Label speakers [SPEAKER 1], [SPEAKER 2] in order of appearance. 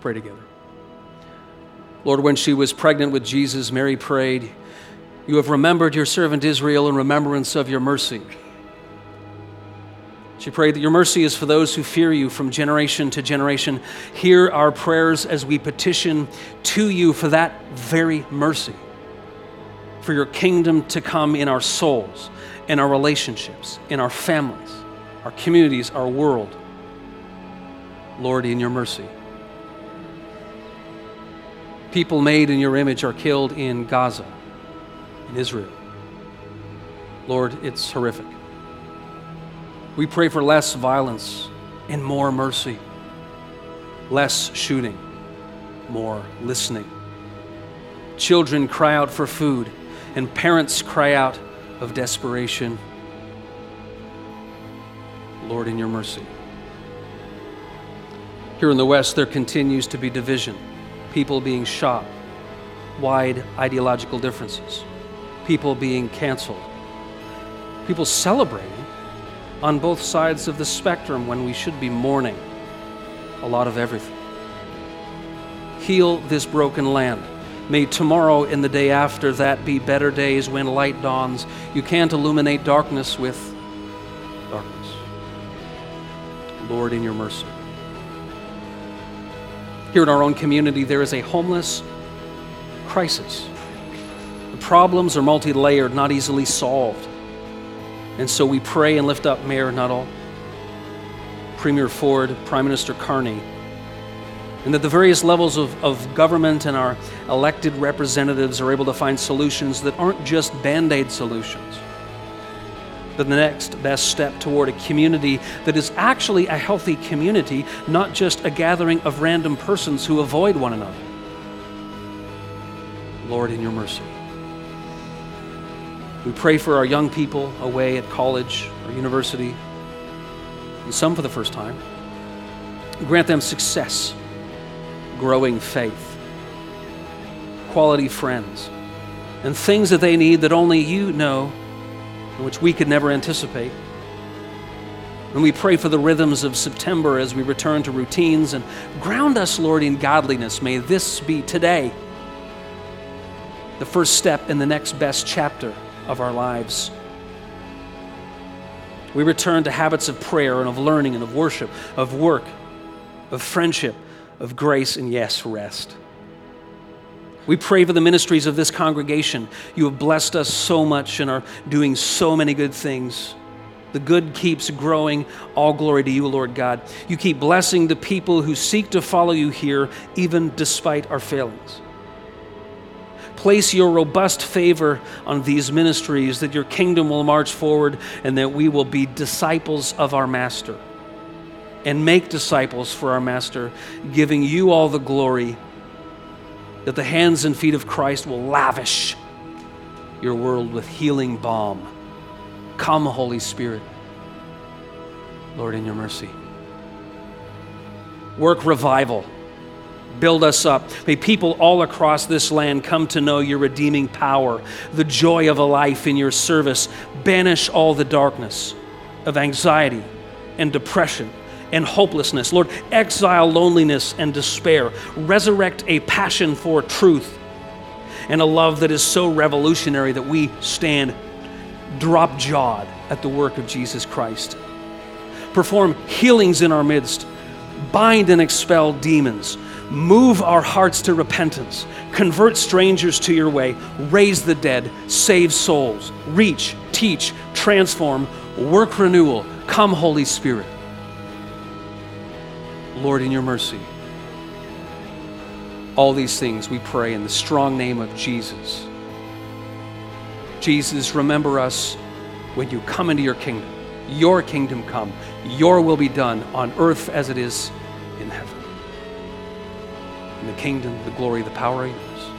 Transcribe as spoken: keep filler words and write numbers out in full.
[SPEAKER 1] pray together. Lord, when she was pregnant with Jesus, Mary prayed, "You have remembered your servant Israel in remembrance of your mercy." She prayed that your mercy is for those who fear you from generation to generation. Hear our prayers as we petition to you for that very mercy, for your kingdom to come in our souls, in our relationships, in our families, our communities, our world. Lord, in your mercy. People made in your image are killed in Gaza, in Israel. Lord, it's horrific. We pray for less violence and more mercy, less shooting, more listening. Children cry out for food, and parents cry out of desperation. Lord, in your mercy. Here in the West, there continues to be division, people being shot, wide ideological differences, people being canceled, people celebrating on both sides of the spectrum when we should be mourning a lot of everything. Heal this broken land. May tomorrow and the day after that be better days when light dawns. You can't illuminate darkness with darkness. Lord, in your mercy. Here in our own community, there is a homeless crisis. The problems are multi-layered, not easily solved. And so we pray and lift up Mayor Nuttall, Premier Ford, Prime Minister Carney, and that the various levels of, of government and our elected representatives are able to find solutions that aren't just Band-Aid solutions, but the next best step toward a community that is actually a healthy community, not just a gathering of random persons who avoid one another. Lord, in your mercy. We pray for our young people away at college or university, and some for the first time. Grant them success, growing faith, quality friends, and things that they need that only you know, and which we could never anticipate. And we pray for the rhythms of September as we return to routines, and ground us, Lord, in godliness. May this be today the first step in the next best chapter of our lives. We return to habits of prayer and of learning and of worship, of work, of friendship, of grace, and yes, rest. We pray for the ministries of this congregation. You have blessed us so much and are doing so many good things. The good keeps growing. All glory to you, Lord God. You keep blessing the people who seek to follow you here, even despite our failings. Place your robust favor on these ministries, that your kingdom will march forward and that we will be disciples of our Master and make disciples for our Master, giving you all the glory, that the hands and feet of Christ will lavish your world with healing balm. Come, Holy Spirit. Lord, in your mercy. Work revival. Build us up. May people all across this land come to know your redeeming power, the joy of a life in your service. Banish all the darkness of anxiety and depression and hopelessness. Lord, exile loneliness and despair. Resurrect a passion for truth and a love that is so revolutionary that we stand drop-jawed at the work of Jesus Christ. Perform healings in our midst. Bind and expel demons. Move our hearts to repentance. Convert strangers to your way. Raise the dead. Save souls. Reach, teach, transform. Work renewal. Come, Holy Spirit. Lord, in your mercy. All these things we pray in the strong name of Jesus. Jesus, remember us when you come into your kingdom. Your kingdom come. Your will be done on earth as it is in heaven. In the kingdom, the glory, the power are yours.